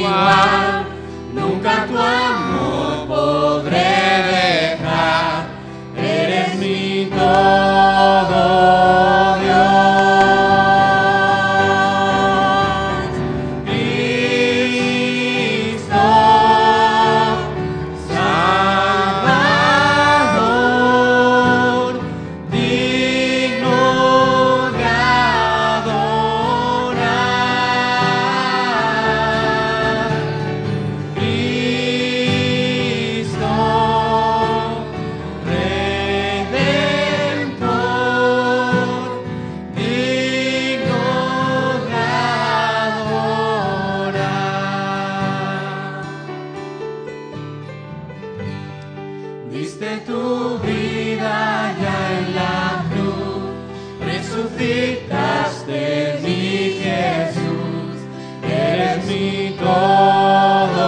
igual, nunca tu amor podré dejar. Eres mi todo, Dios. Cristo, Salvador, digno de adorar. Cristo, Redentor, digno de adorar. Diste tu vida ya en la cruz, resucitaste mi Jesús, eres mi todo,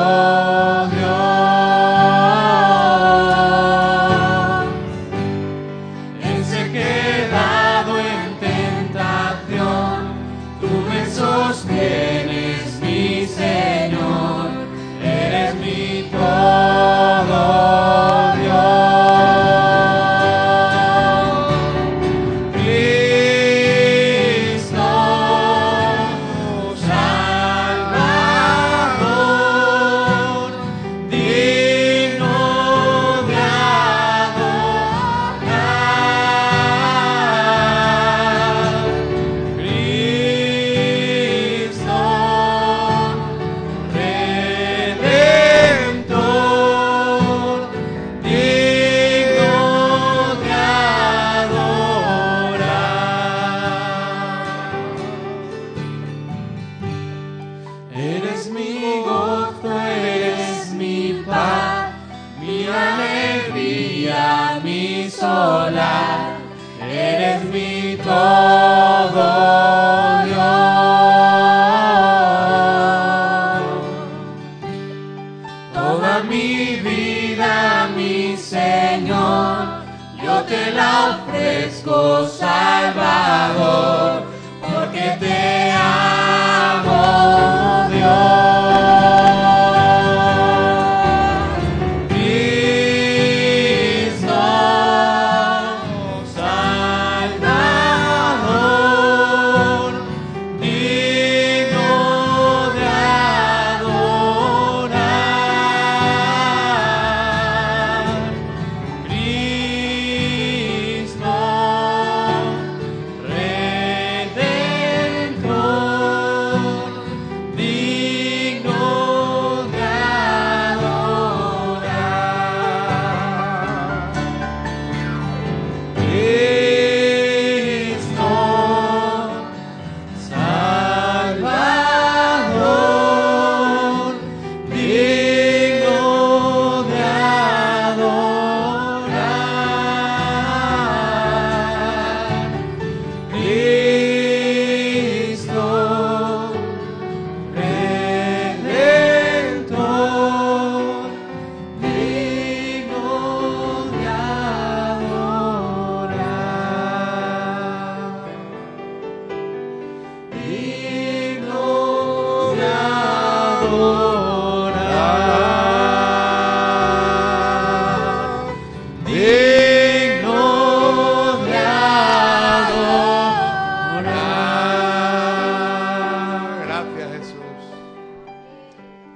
Dios. En sequedad o en tentación, tú me sostienes, mi Señor, eres mi todo, Dios. Cristo, Salvador, digno de adorar. Cristo, Redentor, digno de adorar. Eres mi gozo, eres mi paz, mi alegría, mi solar, eres mi todo, Dios. Toda mi vida, mi Señor, yo te la ofrezco, Salvador, porque te amo, Dios. Cristo, Salvador, digno de adorar. Cristo, Redentor, digno de adorar. Cristo, Salvador, digno de adorar. Cristo, Redentor, digno de adorar. Digno de adorar.